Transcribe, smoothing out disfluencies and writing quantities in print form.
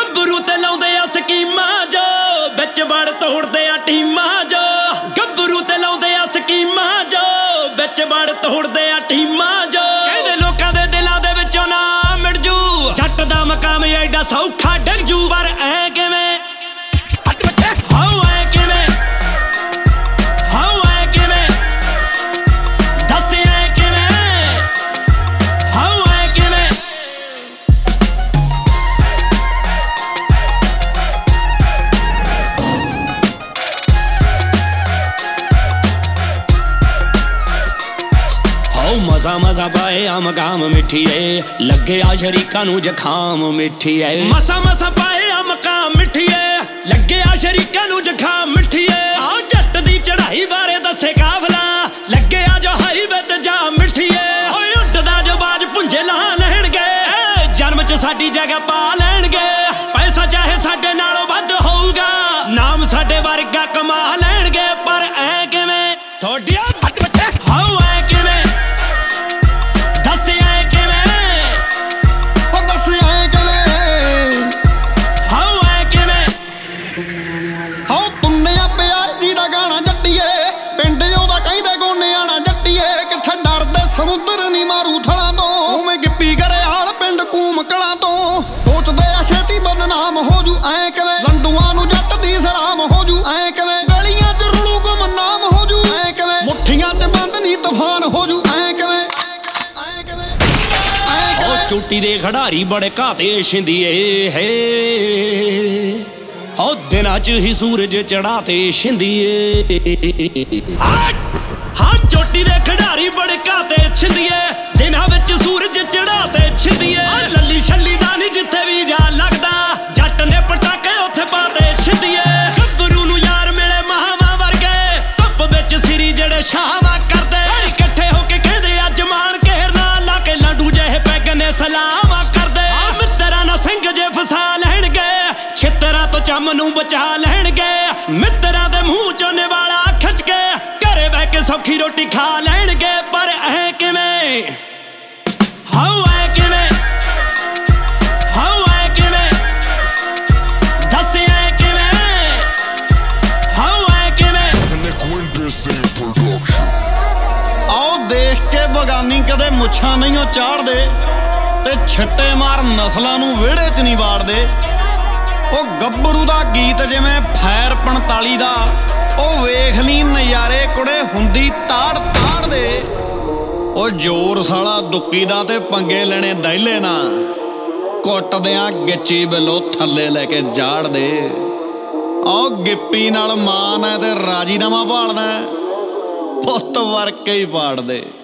ਗੱਭਰੂ ਤੇ ਲਾਉਂਦੇ ਆ ਸਕੀਮਾਂ ਜੋ ਵਿੱਚ ਵੜ ਤੋੜਦੇ ਆ ਟੀਮਾਂ ਜੋ ਗੱਭਰੂ ਤੇ ਲਾਉਂਦੇ ਆ ਸਕੀਮਾਂ ਜੋ ਵਿੱਚ ਵੜ ਤੋੜਦੇ ਆ ਟੀਮਾਂ ਜੋ ਕਹਿੰਦੇ ਲੋਕਾਂ ਦੇ ਦਿਲਾਂ ਦੇ ਵਿੱਚੋਂ ਨਾ ਮਿਟ ਜੂ ਜੱਟ ਦਾ ਮਕਾਮ ਐਡਾ ਸੌਖਾ ਡਿੱਗ ਜੂ ਪਰ ਐ ਕਿਵੇਂ ਮਜ਼ਾ ਮਜ਼ਾ ਪਾਏ ਆ ਮਕਾਮ ਮਿੱਠੀਏ ਲੱਗੇ ਆ ਸ਼ਰੀਕਾਂ ਨੂੰ ਜ਼ੁਕਾਮ ਮਿੱਠੀਏ ਮਸਾ ਮਸਾ ਪਾਏ ਆ ਮਕਾਮ ਮਿੱਠੀਏ ਲੱਗੇ ਆ ਸ਼ਰੀਕਾਂ ਨੂੰ ਜ਼ੁਕਾਮ ਮਿੱਠੀਏ ਆ ਜੱਟ ਦੀ ਚੜ੍ਹਾਈ ਬਾਰੇ ਦੱਸੇ ਕਾਫਲਾ ਲੱਗੇ ਆ ਜੋ ਹਾਈਵੇ ਤੇ ਜਾ ਮਿੱਠੀਏ ਓਏ ਉੱਡਦਾ ਜੋ ਬਾਜ ਪੁੰਜੇ ਲਾ ਲੈਣਗੇ ਜਨਮ ਚ ਸਾਡੀ ਜਗ੍ਹਾ ਪਾ ਲੈਣਗੇ ਪੈਸਾ ਚਾਹੇ ਸਾਡੇ ਨਾਲੋਂ ਵੱਧ ਹੋਊਗਾ ਨਾਮ ਸਾਡੇ ਵਰਗਾ ਕਮਾ ਲੈਣਗੇ ਪਰ ਐ ਕਿਵੇਂ ਤੁਹਾਡੀਆਂ ਸਮੁੰਦਰ ਨੀ ਮਾਰੂ ਥਲਾਂ ਤੋਂ ਉਵੇਂ ਗਿੱਪੀ ਕਰੇ ਹਾਲ ਪਿੰਡ ਕੂਮ ਕਲਾਂ ਤੋਂ ਸੋਚਦੇ ਆ ਛੇਤੀ ਬਦਨਾਮ ਹੋ ਜੂ ਐ ਕਿਵੇਂ ਲੰਡੂਆਂ ਨੂੰ ਜੱਟ ਦੀ ਸਲਾਮ ਹੋ ਜੂ ਐ ਕਿਵੇਂ ਗਲੀਆਂ ਚ ਰੁਲੂ ਗੁਮਨਾਮ ਹੋ ਜੂ ਐ ਕਿਵੇਂ ਮੁੱਠੀਆਂ ਚ ਬੰਦ ਨੀ ਤੂਫਾਨ ਹੋ ਜੂ ਐ ਕਿਵੇਂ ਉਹ ਚੋਟੀ ਦੇ ਖਿਡਾਰੀ ਬੜੇ ਘਾਤੇ ਛਿੰਦੀਏ ਹੈ ਉਹ ਦਿਨਾਂ ਚ ਹੀ ਸੂਰਜ ਚੜਾਤੇ ਛਿੰਦੀਏ ਹਾਂ ਚੋਟੀ ਦੇ ਖਿਡਾਰੀ ਬੜੇ ਘਾਤੇ ਛਿੰਦੀਏ ਦਿਨਾਂ ਵਿੱਚ ਸੂਰਜ ਚੜਾਤੇ ਛਿੰਦੀਏ ਲੱਲੀ ਛੱਲੀ ਦਾ ਨੀ ਜਿੱਥੇ ਵੀ ਜਾ ਲੱਗਦਾ ਜੱਟ ਨੇ ਪਟਾਕੇ ਉੱਥੇ ਪਾਤੇ ਛਿੰਦੀਏ ਗੱਭਰੂ ਨੂੰ ਯਾਰ ਮਿਲੇ ਮਹਾਵਾਂ ਵਰਗੇ ਧੁੱਪ ਵਿੱਚ ਸਿਰੀ ਜਿਹੜੇ ਛਾਵਾਂ ਕਰਦੇ ਇਕੱਠੇ ਹੋ ਕੇ ਕਹਿੰਦੇ ਅੱਜ ਮਾਣ ਘੇਰਨਾ ਲਾ ਕੇ ਲਾਂਡੂ ਜਿਹੇ ਪੈਗ ਨੇ ਸਲਾਮਾਂ ਕਰਦੇ ਮਿੱਤਰਾਂ ਨਾਲ ਸਿੰਘ ਜੇ ਫਸਾ ਲੈਣਗੇ ਛਿੱਤਰਾਂ ਤੋਂ ਚੰਮ ਨੂੰ ਬਚਾ ਲੈਣਗੇ ਮਿੱਤਰਾਂ ਦੇ ਮੂੰਹ ਚੋਂ ਨਿਵਾਲਾ ਖਿੱਚ ਕੇ ਘਰੇ ਬਹਿ ਕੇ ਸੌਖੀ ਰੋਟੀ ਖਾ ਲੈਣਗੇ ਪਰ ਐ ਕਿਵੇਂ ਹਾਉ ਐ ਕਿਵੇਂ ਹਾਉ ਐ ਕਿਵੇਂ ਦੱਸ ਐ ਕਿਵੇਂ ਹਾਉ ਐ ਕਿਵੇਂ ਆਓ ਦੇਖ ਕੇ ਬਗਾਨੀ ਕਦੇ ਮੁੱਛਾਂ ਨਹੀਂਓ ਚਾੜਦੇ ਤੇ ਛੱਟੇ ਮਾਰ ਨਸਲਾਂ ਨੂੰ ਵਿਹੜੇ 'ਚ ਨਹੀਂ ਵਾੜਦੇ ਉਹ ਗੱਭਰੂ ਦਾ ਗੀਤ ਜਿਵੇਂ ਫੈਰ 45 ਦਾ ਉਹ ਵੇਖ ਲਈ ਨਜ਼ਾਰੇ ਕੁੜੇ ਹੁੰਦੀ ਤਾੜ ਤਾੜ ਦੇ ਉਹ ਜ਼ੋਰ ਸਾਲਾ ਦੁੱਕੀ ਦਾ ਤੇ ਪੰਗੇ ਲੈਣੇ ਦਹਿਲੇ ਨਾ ਕੁੱਟਦਿਆਂ ਗਿੱਚੀ ਬਿੱਲੋ ਥੱਲੇ ਲੈ ਕੇ ਜਾੜ ਦੇ ਉਹ ਗਿੱਪੀ ਨਾਲ ਮਾਨ ਹੈ ਤੇ ਰਾਜੀਨਾਮਾ ਭਾਲਦਾ ਪੁੱਤ ਵਰਕੇ ਹੀ ਪਾੜ ਦੇ।